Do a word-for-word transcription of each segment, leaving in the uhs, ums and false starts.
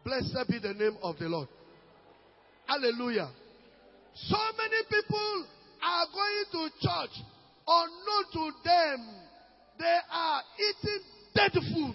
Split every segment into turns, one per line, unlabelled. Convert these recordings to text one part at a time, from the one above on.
Blessed be the name of the Lord. Hallelujah. So many people are going to church. Unknown to them, they are eating dead food.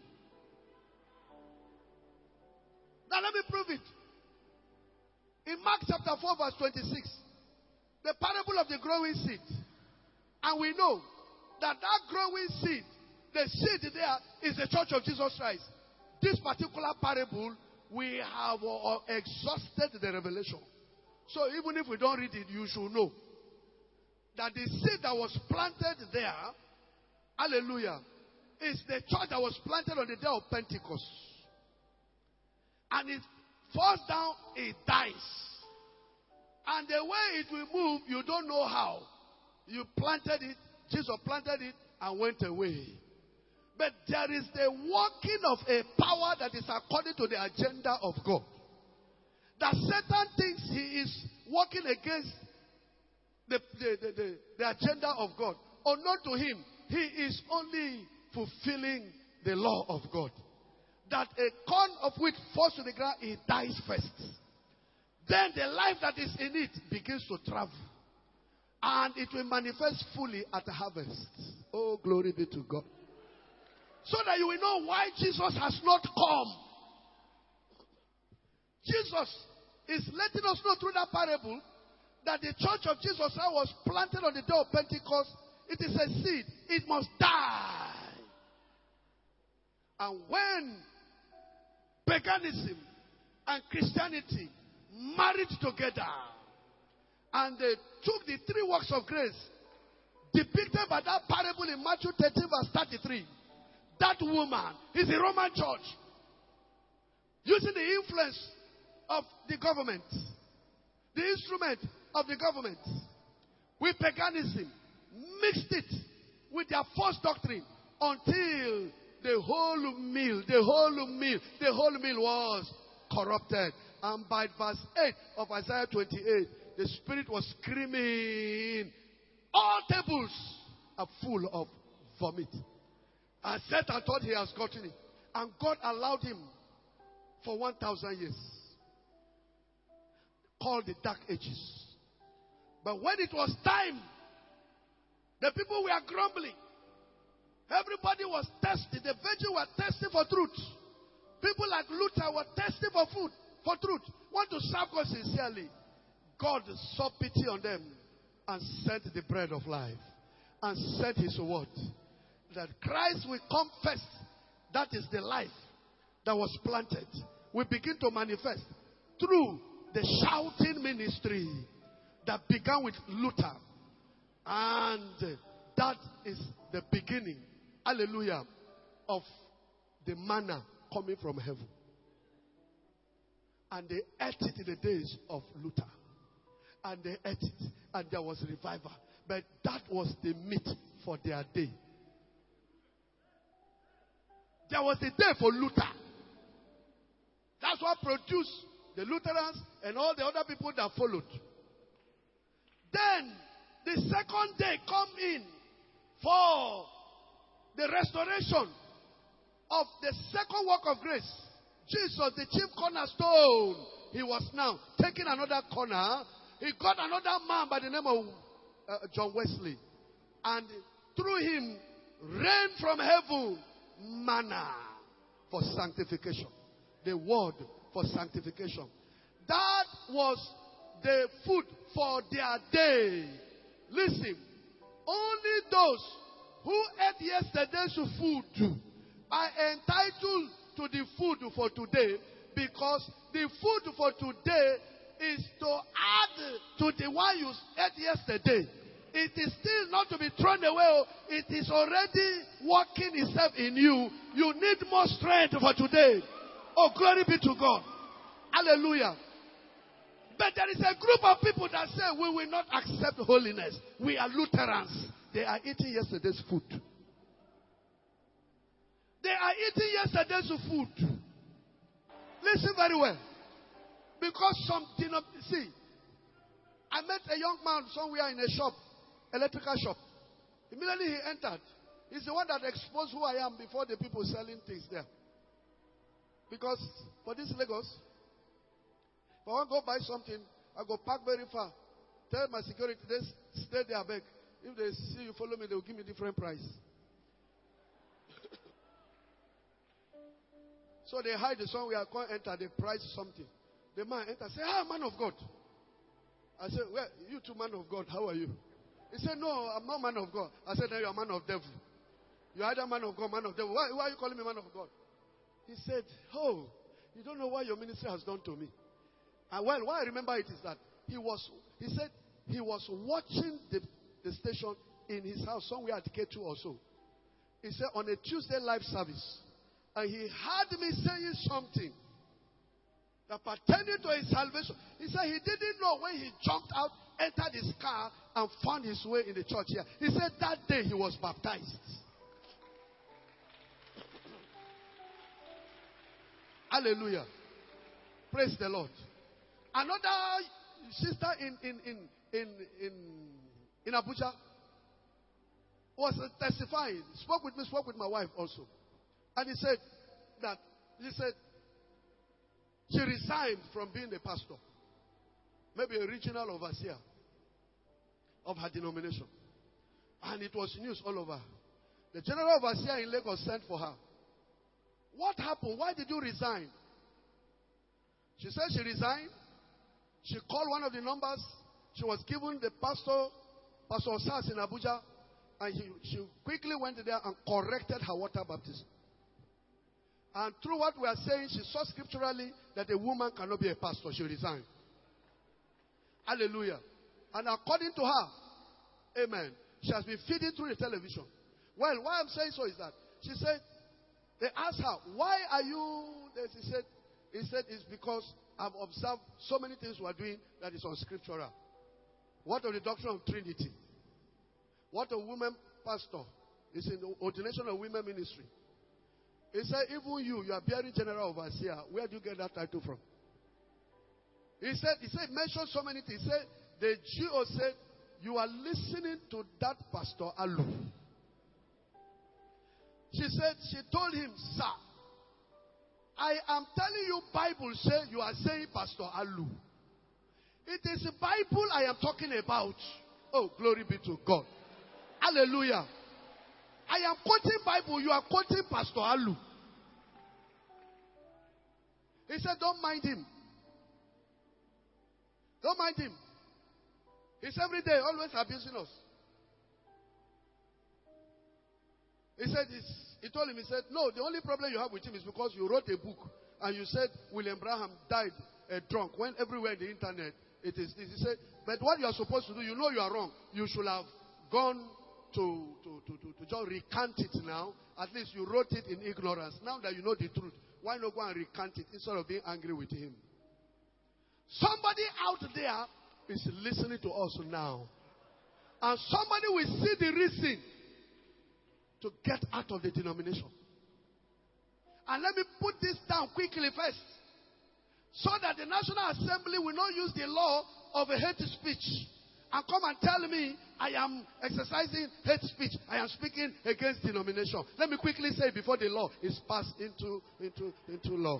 Now let me prove it. In Mark chapter four verse twenty-six, the parable of the growing seed. And we know that that growing seed, the seed there is the church of Jesus Christ. This particular parable, we have uh, exhausted the revelation. So even if we don't read it, you should know that the seed that was planted there, hallelujah, is the church that was planted on the day of Pentecost. And it falls down, it dies. And the way it will move, you don't know how. You planted it, Jesus planted it, and went away. But there is the working of a power that is according to the agenda of God. That Satan thinks he is working against the, the, the, the, the agenda of God. Unknown to him, he is only fulfilling the law of God. That a corn of wheat falls to the ground, it dies first. Then the life that is in it begins to travel. And it will manifest fully at the harvest. Oh, glory be to God. So that you will know why Jesus has not come. Jesus is letting us know through that parable that the church of Jesus Christ was planted on the day of Pentecost. It is a seed. It must die. And when paganism and Christianity married together, and they took the three works of grace depicted by that parable in Matthew thirteen verse thirty-three. That woman is the Roman church using the influence of the government, the instrument of the government, with paganism, mixed it with their false doctrine until the whole meal, the whole meal, the whole meal was corrupted. And by verse eight of Isaiah twenty-eight, the Spirit was screaming, all tables are full of vomit. And Satan thought he has gotten it. And God allowed him for one thousand years. Called the Dark Ages. But when it was time, the people were grumbling. Everybody was thirsty. The virgins were thirsty for truth. People like Luther were thirsty for food, for truth. Want to serve God sincerely. God saw pity on them and sent the bread of life. And sent his word. That Christ will come first. That is the life that was planted. We begin to manifest through the shouting ministry that began with Luther. And that is the beginning, hallelujah, of the manna coming from heaven. And they ate it in the days of Luther. And they ate it. And there was revival. But that was the meat for their day. There was a day for Luther. That's what produced the Lutherans and all the other people that followed. Then the second day come in for the restoration of the second work of grace. Jesus, the chief cornerstone, he was now taking another corner. He got another man by the name of uh, John Wesley. And through him, rain from heaven, manna for sanctification. The word for sanctification. That was the food for their day. Listen, only those who ate yesterday's food are entitled to the food for today, because the food for today is to add to the one you ate yesterday. It is still not to be thrown away. It is already working itself in you. You need more strength for today. Oh, glory be to God. Hallelujah. But there is a group of people that say we will not accept holiness. We are Lutherans. They are eating yesterday's food. They are eating yesterday's food. Listen very well. Because some did not see. I met a young man somewhere in a shop, electrical shop. Immediately he entered. He's the one that exposed who I am before the people selling things there. Because for this Lagos, if I want to go buy something, I go park very far. Tell my security, they stay there, beg. If they see you follow me, they will give me different price. So they hide the song. We are going to enter. They price something. The man enter. Say, ah, man of God. I said, well, you two man of God, how are you? He said, no, I'm not man of God. I said, no, you're a man of devil. You're either man of God, man of devil. Why, why are you calling me man of God? He said, oh, you don't know what your ministry has done to me. And well, why I remember it is that he was, he said, he was watching the, the station in his house somewhere at K two or so. He said, on a Tuesday live service. And he heard me saying something that pertaining to his salvation. He said he didn't know when he jumped out, entered his car, and found his way in the church here. He said that day he was baptized. Hallelujah. Praise the Lord. Another sister in, in, in, in, in, in Abuja was testifying. Spoke with me, spoke with my wife also. And he said that, he said, she resigned from being a pastor. Maybe a regional overseer of her denomination. And it was news all over. The general overseer in Lagos sent for her. What happened? Why did you resign? She said she resigned. She called one of the numbers. She was given the pastor, Pastor Osas in Abuja. And he, she quickly went there and corrected her water baptism. And through what we are saying, she saw scripturally that a woman cannot be a pastor. She resigned. Hallelujah. And according to her, amen, she has been feeding through the television. Well, why I'm saying so is that she said, they asked her, why are you, she said, he said, it's because I've observed so many things we are doing that is unscriptural. What of the doctrine of Trinity? What a woman pastor is in the ordination of women ministry. He said, even you, you are bearing general overseer. Where do you get that title from? He said, he said, mentioned so many things. He said, the G O said, you are listening to that Pastor Alu. She said, she told him, sir, I am telling you, Bible say you are saying Pastor Alu. It is the Bible I am talking about. Oh, glory be to God. Hallelujah. I am quoting Bible, you are quoting Pastor Alu. He said, don't mind him. Don't mind him. He's every day always abusing us. He said, this, he told him, he said, no, the only problem you have with him is because you wrote a book and you said William Branham died uh, drunk when everywhere in the internet it is this. He said, but what you are supposed to do, you know you are wrong. You should have gone to, to, to, to, to just recant it now. At least you wrote it in ignorance. Now that you know the truth, why not go and recant it instead of being angry with him? Somebody out there is listening to us now. And somebody will see the reason to get out of the denomination. And let me put this down quickly first. So that the National Assembly will not use the law of a hate speech and come and tell me I am exercising hate speech. I am speaking against denomination. Let me quickly say before the law is passed into, into, into law.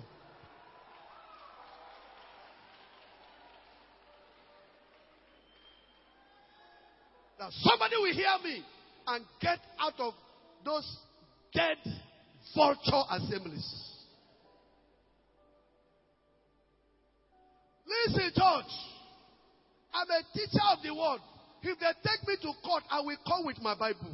Now somebody will hear me and get out of those dead vulture assemblies. Listen, church. I'm a teacher of the word. If they take me to court, I will come with my Bible.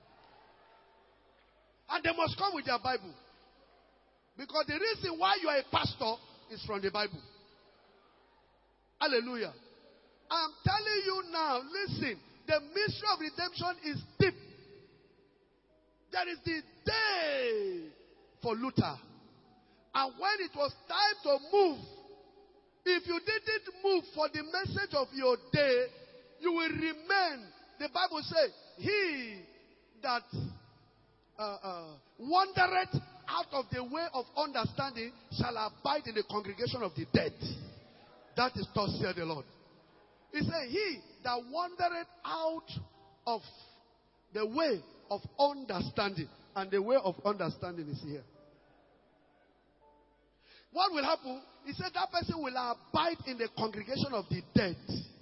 And they must come with their Bible. Because the reason why you are a pastor is from the Bible. Hallelujah. I'm telling you now, listen, the mystery of redemption is deep. There is the day for Luther. And when it was time to move, if you didn't move for the message of your day, you will remain. The Bible says, he that uh, uh, wandereth out of the way of understanding shall abide in the congregation of the dead. That is thus saith the Lord. He said, he that wandereth out of the way of understanding. And the way of understanding is here. what will happen? He said that person will abide in the congregation of the dead.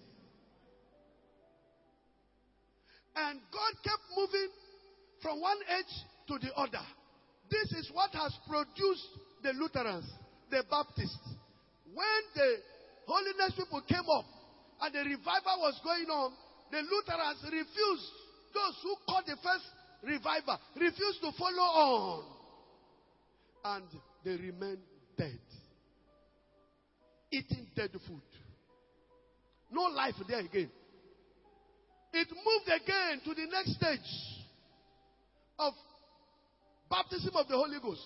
And God kept moving from one age to the other. This is what has produced the Lutherans, the Baptists. When the holiness people came up and the revival was going on, the Lutherans refused. Those who caught the first revival refused to follow on. And they remained dead. Eating dead food. No life there again. It moved again to the next stage of baptism of the Holy Ghost.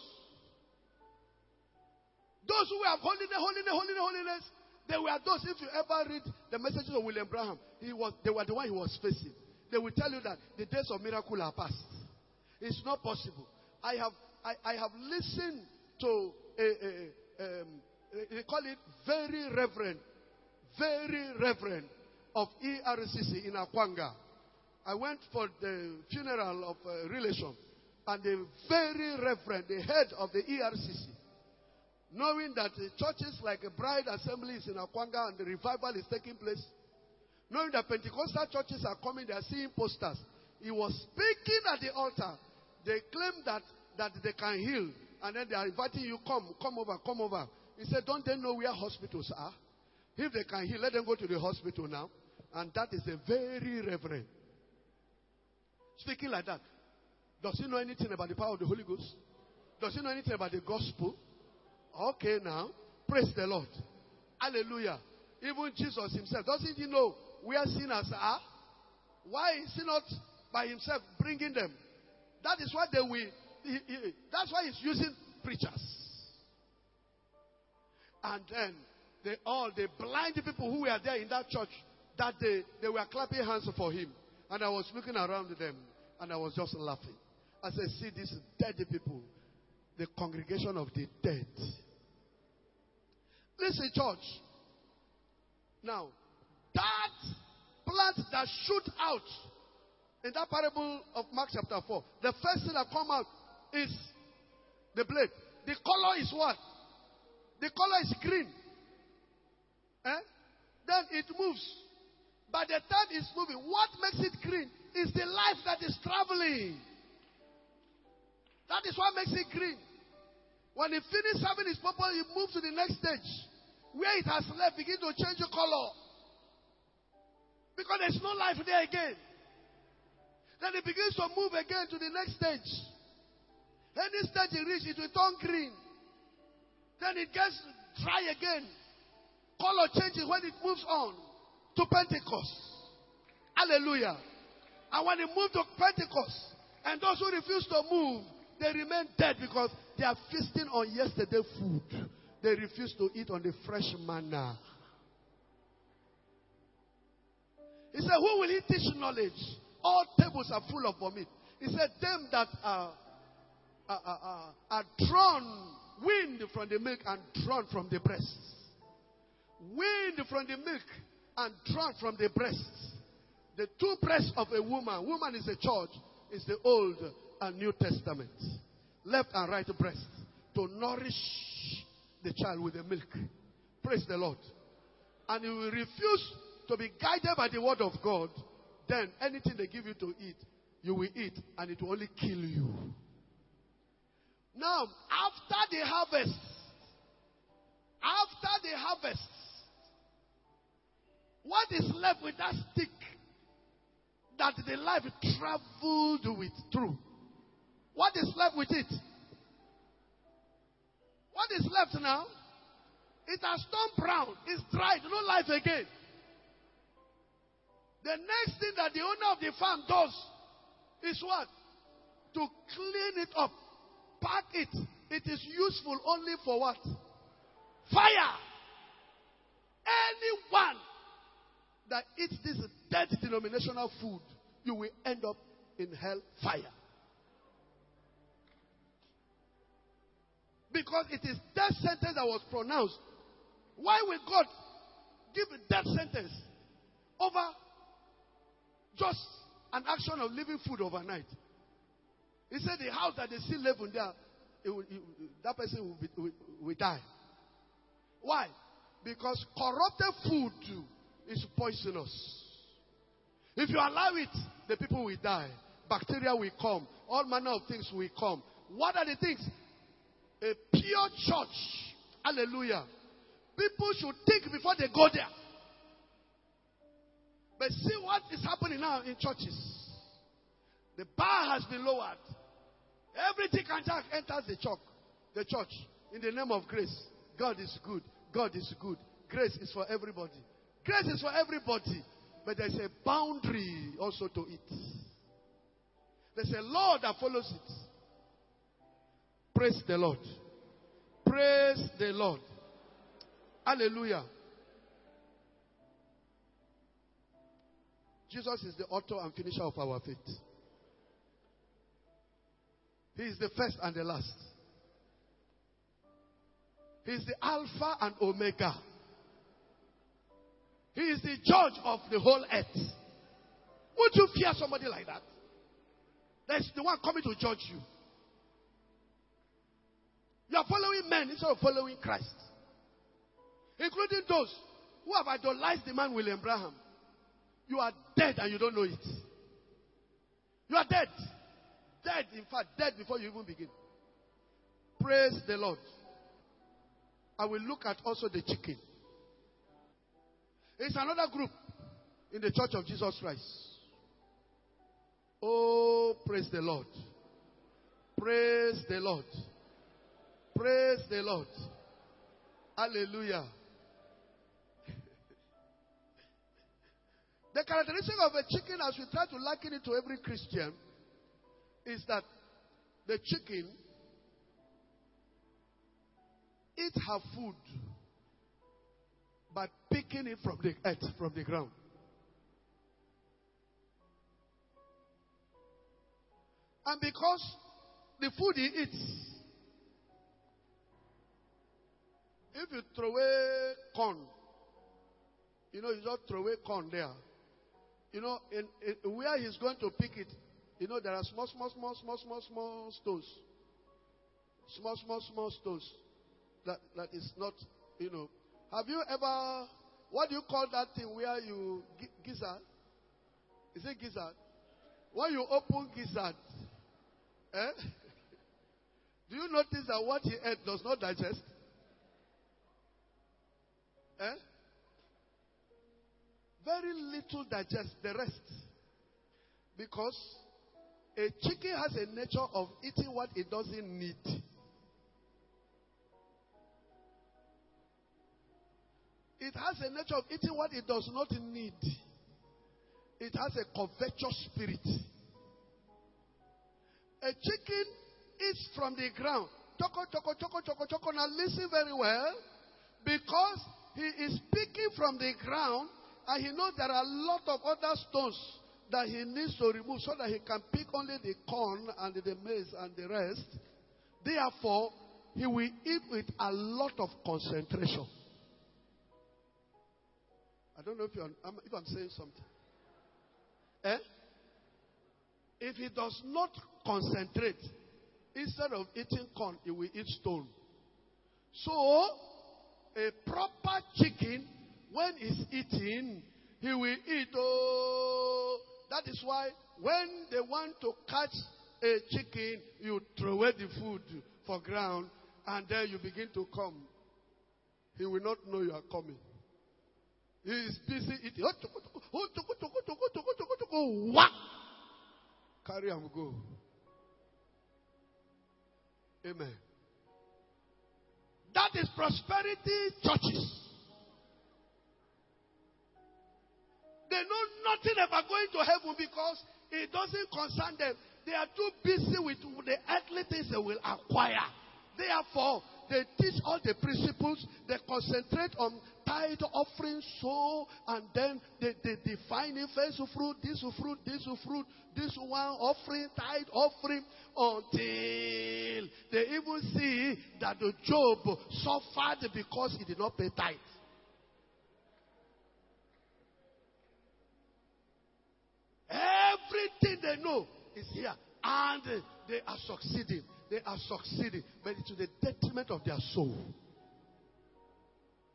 Those who have holiness, holiness, holiness, holiness, they were those. If you ever read the messages of William Branham, he was, they were the one he was facing. They will tell you that the days of miracle are past. It's not possible. I have, I, I have listened to a, a, a um, they call it very reverend, very reverend of E R C C in Akwanga. I went for the funeral of a relation, and the very reverend, the head of the E R C C, knowing that the churches like a Bride Assembly is in Akwanga and the revival is taking place, knowing that Pentecostal churches are coming, they are seeing posters. He was speaking at the altar. They claim that, that they can heal, and then they are inviting you, come, come over, come over. He said, don't they know where hospitals are? If they can heal, let them go to the hospital now. And that is a very reverend. Speaking like that. Does he know anything about the power of the Holy Ghost? Does he know anything about the gospel? Okay now. Praise the Lord. Hallelujah. Even Jesus himself, doesn't he know where sinners are? Why is he not by himself bringing them? That is why they will. He, he, that's why he's using preachers. And then they all the blind people who were there in that church that day, they were clapping hands for him. And I was looking around them and I was just laughing. I said, see these dead people, the congregation of the dead. Listen, church. Now, that plant that shoot out in that parable of Mark chapter four, the first thing that come out is the blade. The color is what? The color is green. Eh? Then it moves. By the time it's moving, what makes it green is the life that is traveling. That is what makes it green. When it finishes having its purpose, it moves to the next stage. Where it has left, begin to change the color. Because there's no life there again. Then it begins to move again to the next stage. Any stage it reaches, it will turn green. Then it gets dry again. Color changes when it moves on to Pentecost. Hallelujah. And when it moves to Pentecost, and those who refuse to move, they remain dead because they are feasting on yesterday's food. They refuse to eat on the fresh manna. He said, who will he teach knowledge? All tables are full of vomit. He said, them that are, are, are, are drawn, wind from the milk and drawn from the breasts. Wind from the milk and drawn from the breasts. The two breasts of a woman, woman is a church, is the Old and New Testament. Left and right breast to nourish the child with the milk. Praise the Lord. And you will refuse to be guided by the word of God, then anything they give you to eat, you will eat and it will only kill you. Now, after the harvest, after the harvest, what is left with that stick that the life traveled with through? What is left with it? What is left now? It has turned brown. It's dried. No life again. The next thing that the owner of the farm does is what? To clean it up. Pack it. It is useful only for what? Fire. Anyone that eats this dead denominational food, you will end up in hell fire. Because it is death sentence that was pronounced. Why will God give a death sentence over just an action of leaving food overnight? He said the house that they see leaven there, it will, it, that person will, be, will, will die. Why? Because corrupted food is poisonous. If you allow it, the people will die. Bacteria will come. All manner of things will come. What are the things? A pure church. Hallelujah. People should think before they go there. But see what is happening now in churches. The bar has been lowered. Everything can just enters the church. The church. In the name of grace. God is good. God is good. Grace is for everybody. Grace is for everybody. But there's a boundary also to it. There's a law that follows it. Praise the Lord. Praise the Lord. Hallelujah. Jesus is the author and finisher of our faith. He is the first and the last. He is the Alpha and Omega. He is the judge of the whole earth. Would you fear somebody like that? That's the one coming to judge you. You are following men instead of following Christ. Including those who have idolized the man William Branham. You are dead and you don't know it. You are dead. Dead, in fact, dead before you even begin. Praise the Lord. I will look at also the chicken. It's another group in the Church of Jesus Christ. Oh, praise the Lord. Praise the Lord. Praise the Lord. Hallelujah. The characteristic of a chicken, as we try to liken it to every Christian, is that the chicken eats her food by picking it from the earth, from the ground. And because the food he eats, if you throw away corn, you know, you just throw away corn there. You know, in, in where he's going to pick it, you know, there are small, small, small, small, small, small stones. Small, small, small stones. That, that is not, you know. Have you ever, what do you call that thing where you, gizzard? Is it gizzard? When you open gizzard, eh? Do you notice that what he ate does not digest? Eh? Very little digest, the rest. Because a chicken has a nature of eating what it doesn't need. It has a nature of eating what it does not need. It has a covetous spirit. A chicken eats from the ground. Choco, choco, choco, choco, choco. Now listen very well. Because he is picking from the ground and he knows there are a lot of other stones that he needs to remove so that he can pick only the corn and the maize and the rest. Therefore, he will eat with a lot of concentration. I don't know if, you're, if I'm saying something. Eh? If he does not concentrate, instead of eating corn, he will eat stone. So, a proper chicken, when he's eating, he will eat. Oh, that is why when they want to catch a chicken, you throw away the food for ground, and then you begin to come. He will not know you are coming. He is busy eating. Carry him, go. Amen. That is prosperity churches. They know nothing about going to heaven because it doesn't concern them. They are too busy with the earthly things they will acquire. Therefore, they teach all the principles. They concentrate on tithe, offering, sow, and then they, they define it. First fruit, this fruit, this fruit, this one, offering, tithe, offering, until they even see that the Job suffered because he did not pay tithe. Everything they know is here. And they are succeeding. They are succeeding. But it's to the detriment of their soul.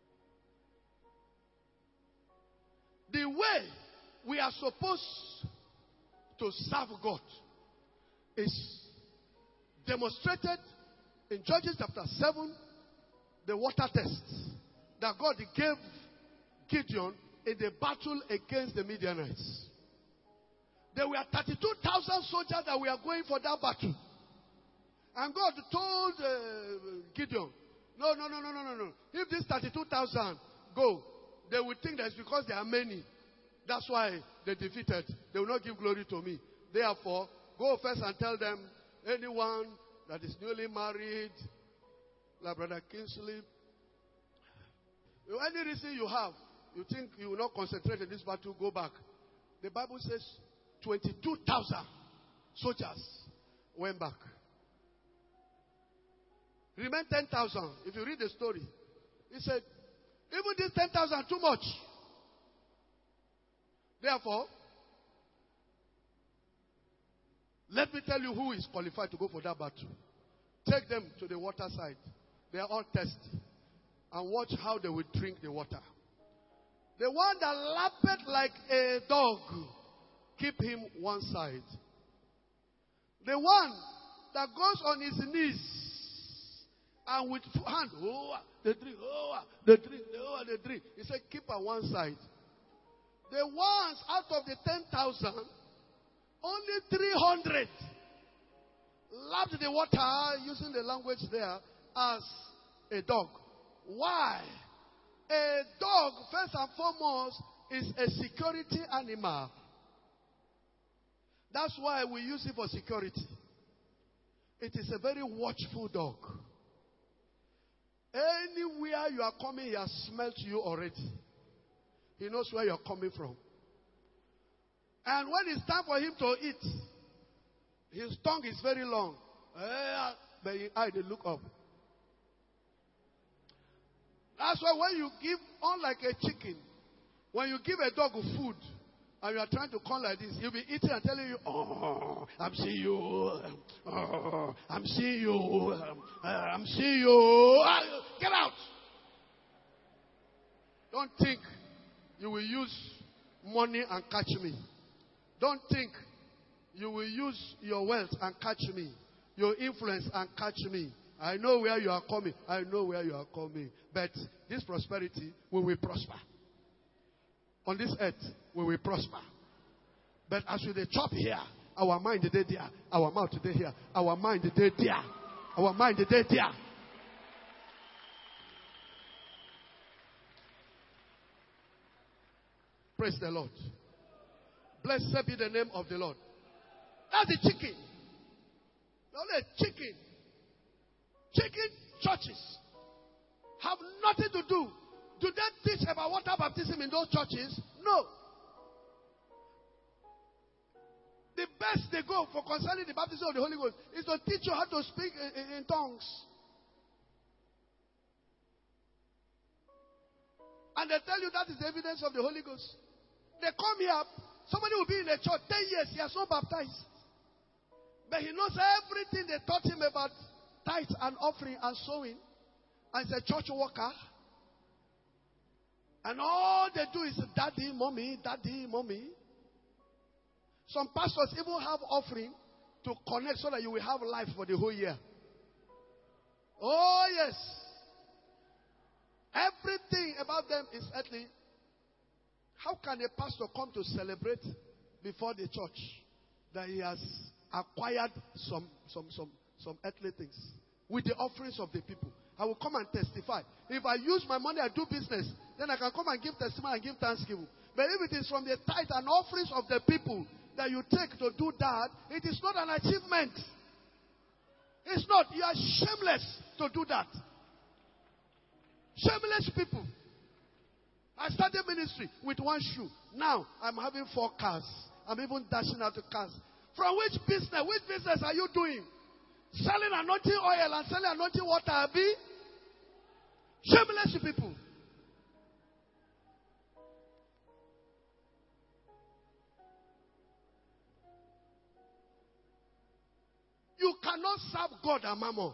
The way we are supposed to serve God is demonstrated in Judges chapter seven, the water test that God gave Gideon in the battle against the Midianites. There were thirty-two thousand soldiers that were going for that battle. And God told uh, Gideon, no, no, no, no, no, no, no. If these thirty-two thousand go, they will think that it's because there are many. That's why they defeated. They will not give glory to me. Therefore, go first and tell them, anyone that is newly married, like Brother Kingsley, any reason you have, you think you will not concentrate in this battle, go back. The Bible says twenty-two thousand soldiers went back. Remain ten thousand. If you read the story, he said, even this ten thousand too much. Therefore, let me tell you who is qualified to go for that battle. Take them to the water side. They are all thirsty. And watch how they will drink the water. The one that lapped like a dog, keep him one side. The one that goes on his knees and with hand, oh, the drink, oh, the drink, oh, the drink. He said, keep on one side. The ones out of the ten thousand, only three hundred lapped the water, using the language there, as a dog. Why? A dog, first and foremost, is a security animal. That's why we use it for security. It is a very watchful dog. Anywhere you are coming, he has smelled you already. He knows where you are coming from. And when it's time for him to eat, his tongue is very long. But his eye, they look up. That's why when you give, unlike a chicken, when you give a dog food, and you are trying to call like this, he'll be eating and telling you, oh, I'm seeing you, oh, I'm seeing you, I'm seeing you, get out. Don't think you will use money and catch me. Don't think you will use your wealth and catch me, your influence and catch me. I know where you are coming. I know where you are coming. But this prosperity, we will prosper. On this earth, we will prosper. But as we chop here, our mind is there, our mouth is here, our mind is there, our mind is there. Praise the Lord. Blessed be the name of the Lord. That's the chicken. Only chicken. Chicken churches have nothing to do. Do they teach about water baptism in those churches? No. The best they go for concerning the baptism of the Holy Ghost is to teach you how to speak in, in, in tongues. And they tell you that is the evidence of the Holy Ghost. They come here, somebody will be in a church ten years, he has not baptized. But he knows everything they taught him about tithe and offering and sowing. And he's a church worker. And all they do is daddy, mommy, daddy, mommy. Some pastors even have offering to connect so that you will have life for the whole year. Oh, yes. Everything about them is earthly. How can a pastor come to celebrate before the church that he has acquired some, some, some, some earthly things with the offerings of the people? I will come and testify. If I use my money, I do business, then I can come and give testimony and give thanksgiving. But if it is from the tithe and offerings of the people that you take to do that, it is not an achievement. It's not. You are shameless to do that. Shameless people. I started ministry with one shoe. Now I'm having four cars. I'm even dashing out the cars. From which business? Which business are you doing? Selling anointing oil and selling anointing water, Abi? Shameless people. You cannot serve God and mammon.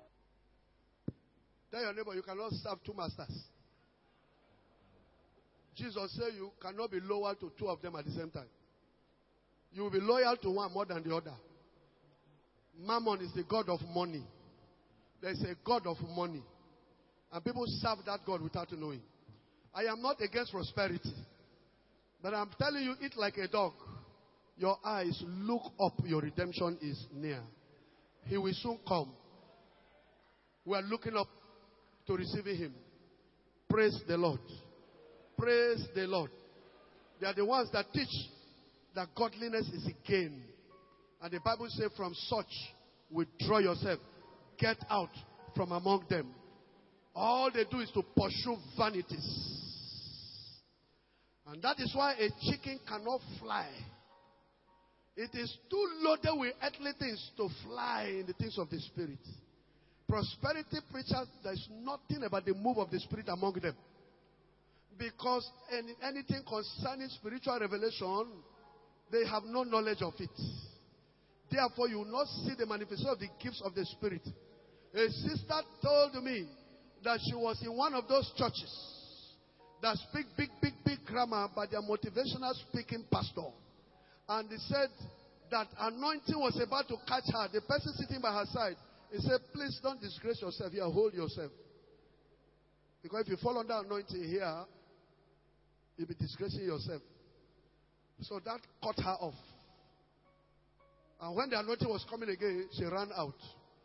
Tell your neighbor, you cannot serve two masters. Jesus said you cannot be loyal to two of them at the same time. You will be loyal to one more than the other. Mammon is the god of money. There is a god of money. And people serve that God without knowing. I am not against prosperity. But I'm telling you, eat like a dog. Your eyes look up. Your redemption is near. He will soon come. We are looking up to receiving him. Praise the Lord. Praise the Lord. They are the ones that teach that godliness is a gain. And the Bible says, from such, withdraw yourself. Get out from among them. All they do is to pursue vanities. And that is why a chicken cannot fly. It is too loaded with earthly things to fly in the things of the Spirit. Prosperity preachers, there is nothing about the move of the Spirit among them. Because any, anything concerning spiritual revelation, they have no knowledge of it. Therefore, you will not see the manifestation of the gifts of the Spirit. A sister told me that she was in one of those churches that speak big, big, big grammar by their motivational speaking pastor. And he said that anointing was about to catch her. The person sitting by her side, he said, please don't disgrace yourself here, hold yourself. Because if you fall under anointing here, you'll be disgracing yourself. So that cut her off. And when the anointing was coming again, she ran out.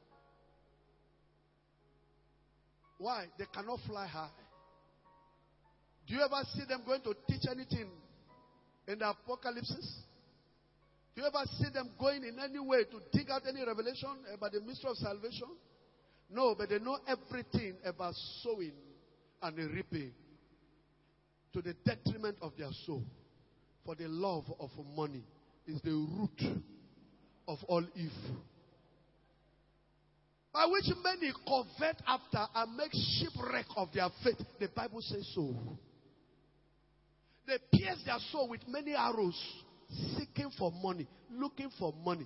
Why? They cannot fly high. Do you ever see them going to teach anything in the apocalypses? Do you ever see them going in any way to dig out any revelation about the mystery of salvation? No, but they know everything about sowing and reaping to the detriment of their soul. For the love of money is the root of all evil. By which many covet after and make shipwreck of their faith. The Bible says so. They pierce their soul with many arrows, seeking for money, looking for money.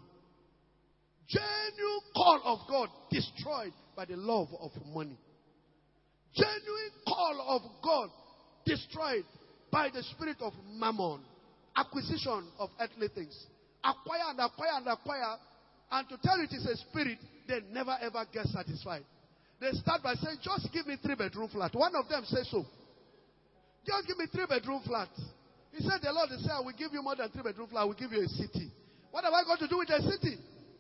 Genuine call of God destroyed by the love of money. Genuine call of God destroyed by the spirit of mammon. Acquisition of earthly things. Acquire and acquire and acquire. And to tell it is a spirit, they never ever get satisfied. They start by saying, just give me three bedroom flat. One of them says so. Just give me three bedroom flat. He said, the Lord said, I will give you more than three bedroom flat. I will give you a city. What have I got to do with a city?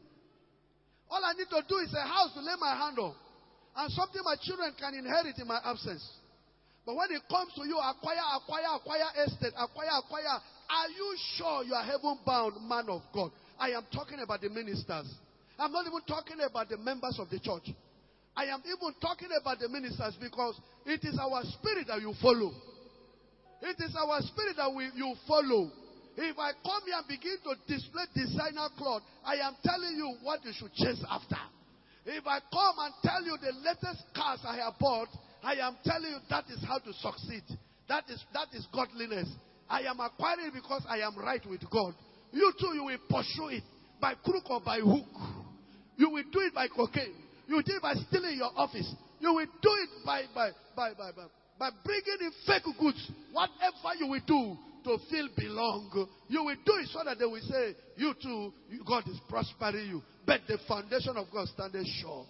All I need to do is a house to lay my hand on. And something my children can inherit in my absence. But when it comes to you, acquire, acquire, acquire estate, acquire, acquire. Are you sure you are heaven-bound man of God? I am talking about the ministers. I'm not even talking about the members of the church. I am even talking about the ministers because it is our spirit that you follow. It is our spirit that we, you follow. If I come here and begin to display designer cloth, I am telling you what you should chase after. If I come and tell you the latest cars I have bought, I am telling you that is how to succeed. That is, that is godliness. I am acquiring because I am right with God. You too, you will pursue it by crook or by hook. You will do it by cocaine. You will do it by stealing your office. You will do it by, by, by, by, by, by bringing in fake goods. Whatever you will do to feel belong, you will do it so that they will say, you too, God is prospering you. But the foundation of God standeth sure.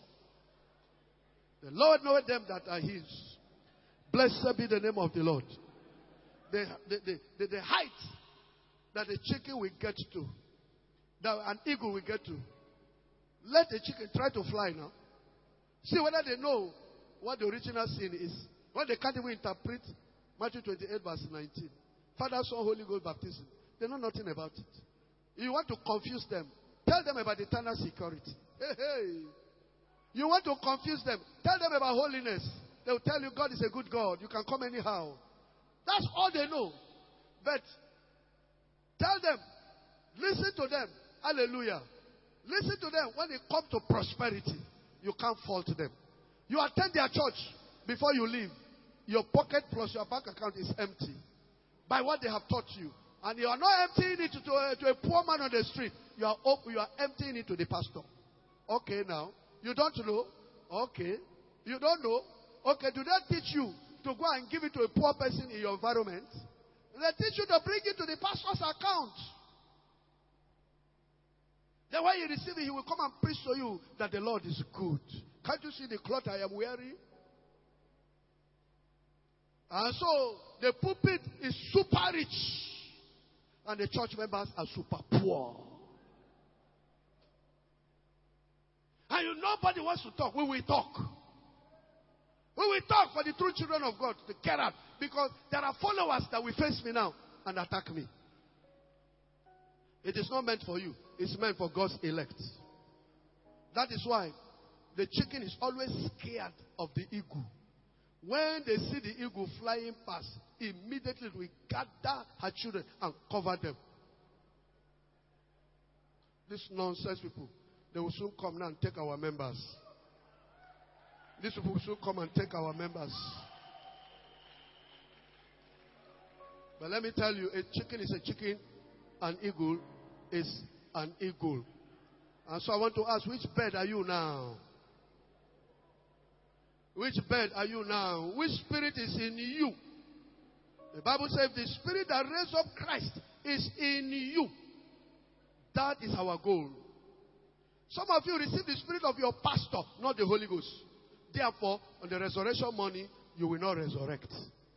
The Lord knoweth them that are his. Blessed be the name of the Lord. The, the, the, the, the height that a chicken will get to, that an eagle will get to. Let the chicken try to fly now. See whether they know what the original sin is. When they can't even interpret Matthew twenty-eight verse nineteen. Father, Son, Holy Ghost baptism. They know nothing about it. You want to confuse them. Tell them about eternal security. Hey, hey. You want to confuse them. Tell them about holiness. They will tell you God is a good God. You can come anyhow. That's all they know. But tell them. Listen to them. Hallelujah. Listen to them. When it comes to prosperity, you can't fault them. You attend their church before you leave. Your pocket plus your bank account is empty by what they have taught you. And you are not emptying it to a, to a poor man on the street. You are, op- you are emptying it to the pastor. Okay, now. You don't know? Okay. You don't know? Okay, do they teach you to go and give it to a poor person in your environment. They teach you to bring it to the pastor's account. Then when you receive it, he will come and preach to you that the Lord is good. Can't you see the cloth I am wearing? And so the pulpit is super rich. And the church members are super poor. And you, nobody wants to talk. We will talk. We will talk for the true children of God to get out. Because there are followers that will face me now and attack me. It is not meant for you. It's meant for God's elect. That is why the chicken is always scared of the eagle. When they see the eagle flying past, immediately we gather her children and cover them. These nonsense people, they will soon come now and take our members. These people will soon come and take our members. But let me tell you, a chicken is a chicken, an eagle is an eagle. And so I want to ask, which bird are you now? Which bird are you now? Which spirit is in you? The Bible says the spirit that raised up Christ is in you. That is our goal. Some of you receive the spirit of your pastor, not the Holy Ghost. Therefore, on the resurrection morning, you will not resurrect.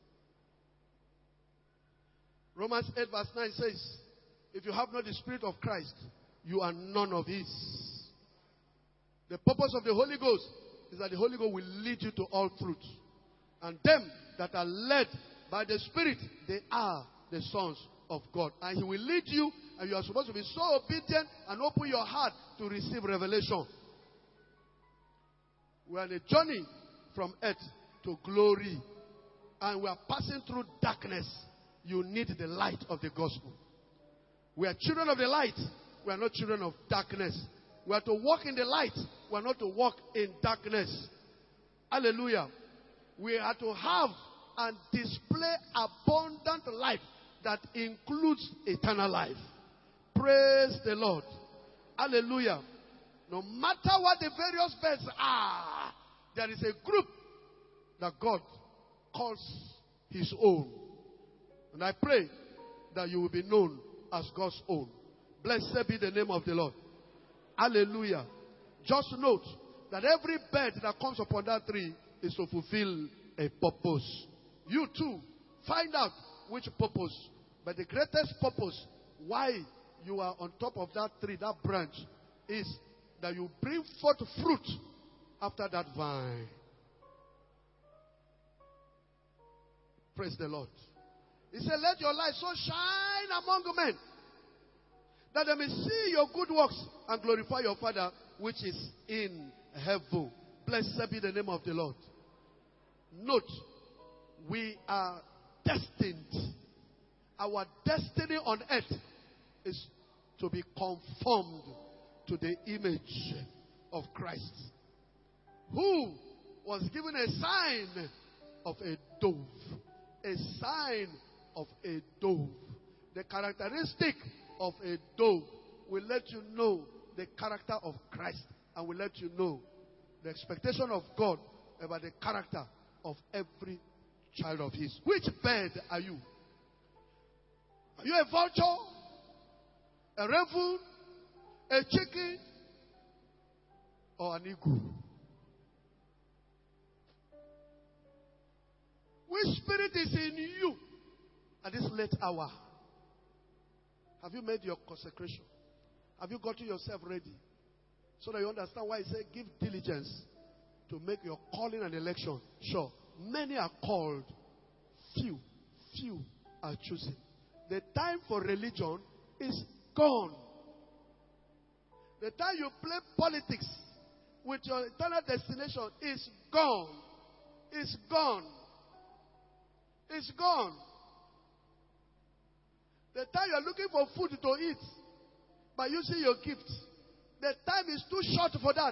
Romans eight verse nine says, if you have not the spirit of Christ, you are none of his. The purpose of the Holy Ghost is that the Holy Ghost will lead you to all truth. And them that are led by the Spirit, they are the sons of God. And he will lead you, and you are supposed to be so obedient and open your heart to receive revelation. We are on a journey from earth to glory. And we are passing through darkness. You need the light of the gospel. We are children of the light. We are not children of darkness. We are to walk in the light. We are not to walk in darkness. Hallelujah. We are to have and display abundant life that includes eternal life. Praise the Lord. Hallelujah. No matter what the various birds are, there is a group that God calls his own. And I pray that you will be known as God's own. Blessed be the name of the Lord. Hallelujah. Just note that every bird that comes upon that tree is to fulfill a purpose. You too, find out which purpose. But the greatest purpose why you are on top of that tree, that branch, is that you bring forth fruit after that vine. Praise the Lord. He said, let your light so shine among men, that they may see your good works and glorify your Father which is in heaven. Blessed be the name of the Lord. Note, we are destined. Our destiny on earth is to be conformed to the image of Christ, who was given a sign of a dove. A sign of a dove. The characteristic of a dove will let you know the character of Christ, and will let you know the expectation of God about the character of every child of his. Which bird are you? Are you a vulture? A raven? A chicken? Or an eagle? Which spirit is in you at this late hour? Have you made your consecration? Have you gotten yourself ready? So that you understand why he said, give diligence to make your calling and election sure. Many are called, few, few are chosen. The time for religion is gone. The time you play politics with your eternal destination is gone. It's gone. It's gone. The time you are looking for food to eat by using your gift, the time is too short for that.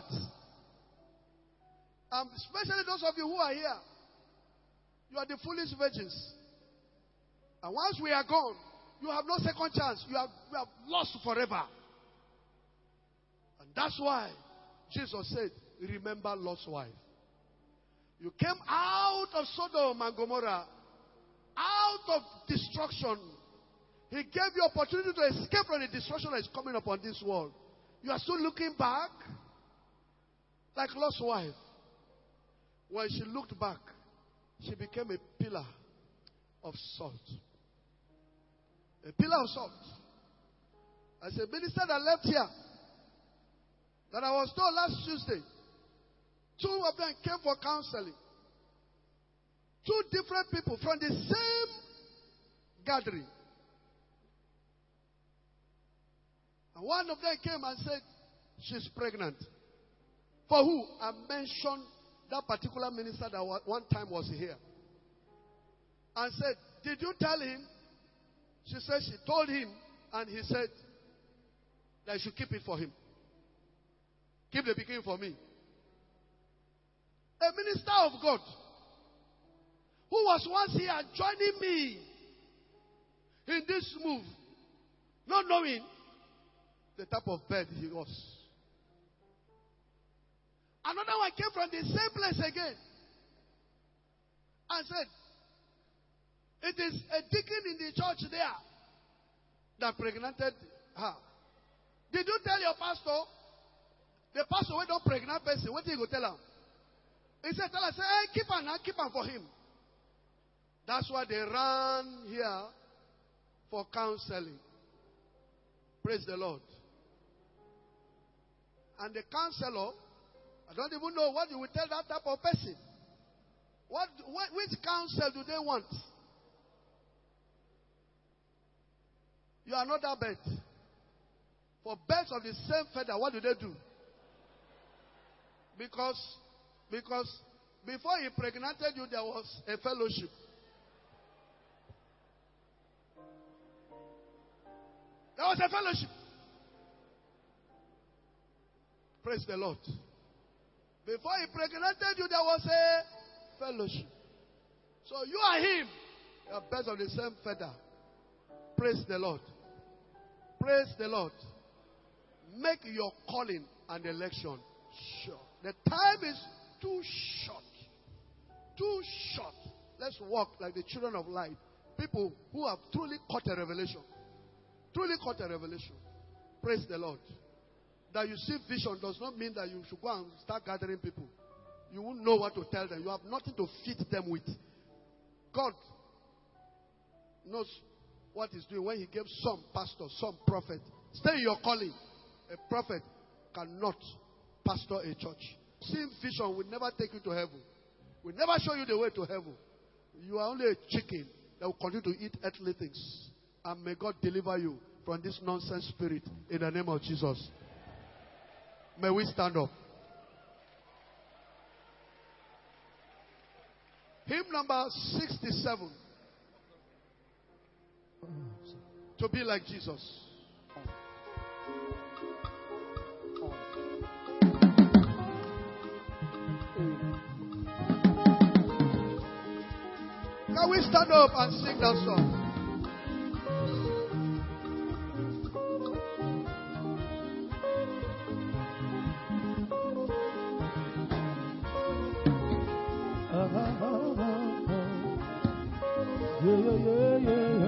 Um, especially those of you who are here, you are the foolish virgins. And once we are gone, you have no second chance. You have, you have lost forever. And that's why Jesus said, remember Lot's wife. You came out of Sodom and Gomorrah, out of destruction. He gave you opportunity to escape from the destruction that is coming upon this world. You are still looking back like Lot's wife. When she looked back, she became a pillar of salt. A pillar of salt. As a minister that left here, that I was told last Tuesday, two of them came for counseling. Two different people from the same gathering. And one of them came and said, she's pregnant. For who? I mentioned that particular minister that one time was here. And said, did you tell him? She said she told him, and he said that I should keep it for him. Keep the beginning for me. A minister of God who was once here joining me in this move, not knowing the type of bed he was. Another one came from the same place again and said, it is a deacon in the church there that pregnanted her. Did you tell your pastor? The pastor who don't pregnant person, what did you go tell him? He said, tell her, say, hey, keep her now, keep her for him. That's why they ran here for counseling. Praise the Lord. And the counselor, I don't even know what you will tell that type of person. What, what which counsel do they want? You are not that bed. For birds of the same feather, what do they do? Because, because before he impregnated you, there was a fellowship. There was a fellowship. Praise the Lord. Before he impregnated you, there was a fellowship. So you are him. You are birds of the same feather. Praise the Lord. Praise the Lord. Make your calling and election sure. The time is too short. Too short. Let's walk like the children of light. People who have truly caught a revelation. Truly caught a revelation. Praise the Lord. That you see vision does not mean that you should go and start gathering people. You won't know what to tell them. You have nothing to fit them with. God knows what he's doing when he gave some pastor, some prophet. Stay in your calling. A prophet cannot pastor a church. Seeing vision will never take you to heaven. Will never show you the way to heaven. You are only a chicken that will continue to eat earthly things. And may God deliver you from this nonsense spirit in the name of Jesus. May we stand up. Hymn number sixty-seven. To be like Jesus. Can we stand up and sing that song?
Yeah, yeah, yeah,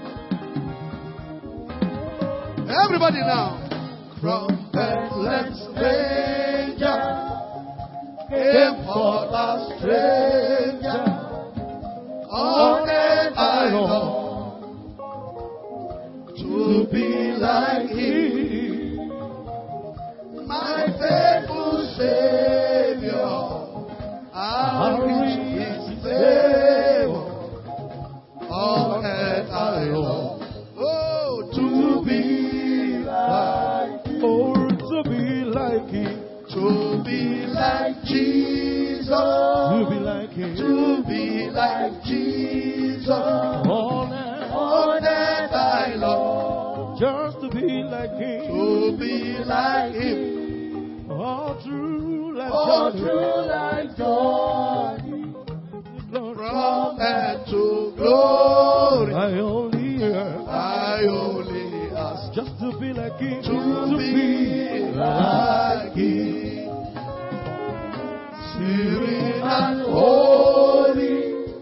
yeah.
Everybody now. From Bethlehem's manger came forth a stranger, on an island, to be like him, my faithful Savior. I reach his favor. On earth I long, oh, to be like him.
Oh, to be like him.
To be like Jesus.
To be like him.
To be like Jesus.
On earth,
on earth I long,
just to be like him.
to be like him.
All true like
All
Johnny.
true like Johnny.
Lord,
From earth to glory,
I only ask
I only ask
just to be like him.
to be like him. Spirit and holy,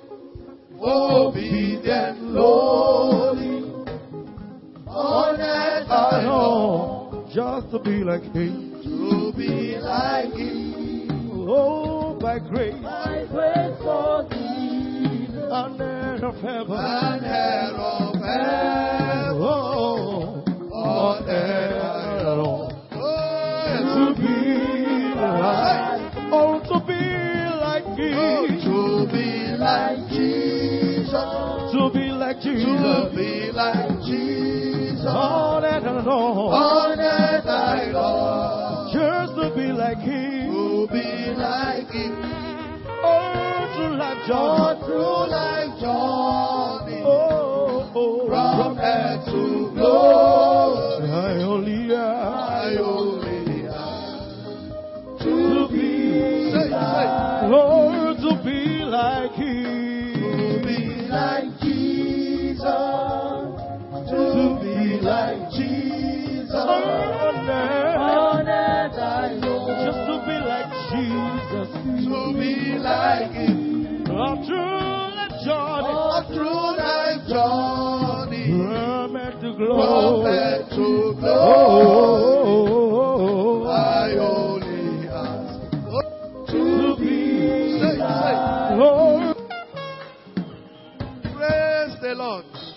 obedient, lowly, on earth
I
I long
long just to be like Him.
to be like Him.
Oh, by grace,
My grace for thee,
and heir of heaven.
And heir of heaven,
Oh, on earth I long
oh,
to be like, oh, to be like
oh,
Him.
to be like Jesus,
To be like
to
Jesus.
be like Jesus,
On earth I long
on earth I long
just to be like Him.
to be like Him.
Oh, through life
All
journey.
through life journey,
Oh, oh,
from earth to glory,
I only
I
have
only have
to be,
say, say,
oh, to be like
to
Him.
be like Jesus, to be like Jesus,
On earth,
on earth I long.
just to be like Jesus.
to be like Him.
All through the journey,
All through life journey,
from earth to
from
glory.
earth to
Oh,
glory,
oh, oh, oh,
I only ask
to be,
say, say,
oh.
praise the Lord.